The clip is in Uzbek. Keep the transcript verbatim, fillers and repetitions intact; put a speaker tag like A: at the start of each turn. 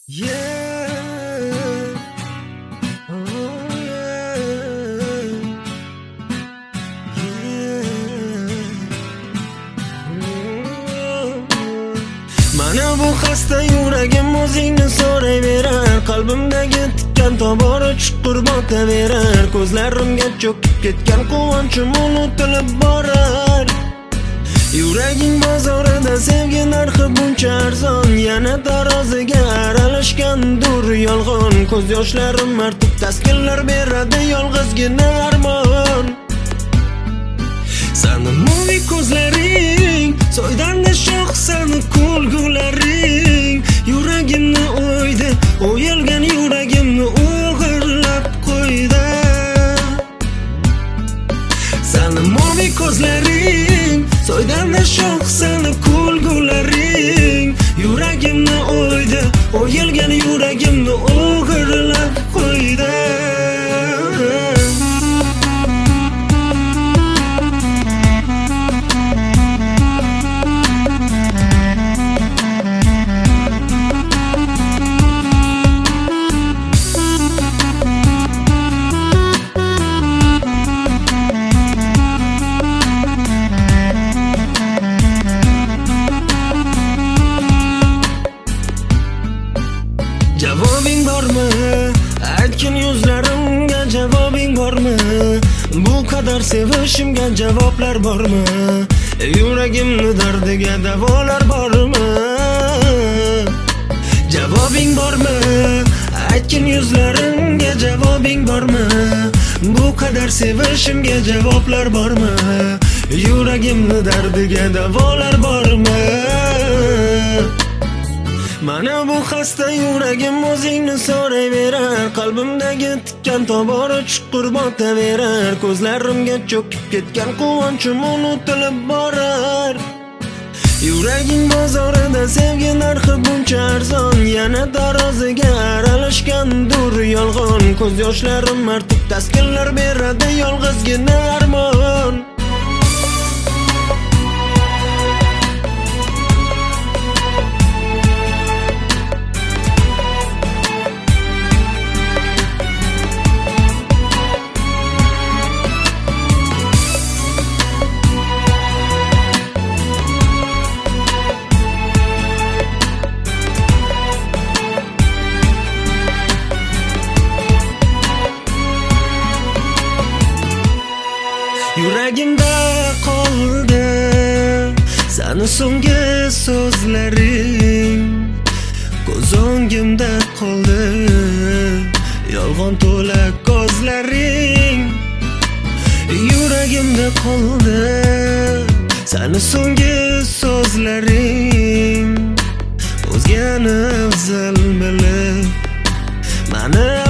A: Yeah. Oh, yeah. Yeah. Mana bu xasta yuragim o'zingni so'rayverar, qalbimdagi tikkan tobora chuqur botaverar, ko'zlarimga cho'kib ketgan quvonchim unutilib borar. Yuraging bozorida sevgi narxi buncha arzon, yana taroziga aralashgandur yolg'on. Ko'z yoshlarim martib taskinlar beradi yolg'izgina armon. Sani mo'vi ko'zlaring, soydanda shox sani kulgularing, yuragimni o'ydi, o'yilgan yuragimni o'g'irlab qo'ydi. Sani mo'vi ko'zlaring, soydanda shox sani kulgularing, yuragimni o'ydi, o'yilgan yuragimni o'g'irlab qo'ydi. Javobing bormi? Aytgan yuzlarimga javobing bormi? Bu qadar sevishimga javoblar bormi? Yuragimni dardiga davolar bormi? Javobing bormi? Aytgan yuzlarimga javobing bormi? Bu qadar sevishimga javoblar bormi? Yuragimni dardiga davolar bormi? Mana bu xasta yuragim o'zingni so'rayverar, qalbimdagi tikkan tobora chuqur botaverar, ko'zlarimga cho'kib ketgan quvonchim unutilib borar. Yuraging bozorida sevgi narxi buncha arzon, yana taroziga aralashgandur yolg'on. Ko'z yoshlarim martib taskinlar beradi yolg'izgina armon. Yuragimda qoldi sani so'nggi so'zlaring, ko'z o'ngimda qoldi yolg'on to'la ko'zlaring. Yuragimda qoldi sani so'nggi so'zlaring, o'zgani afzal bilib mani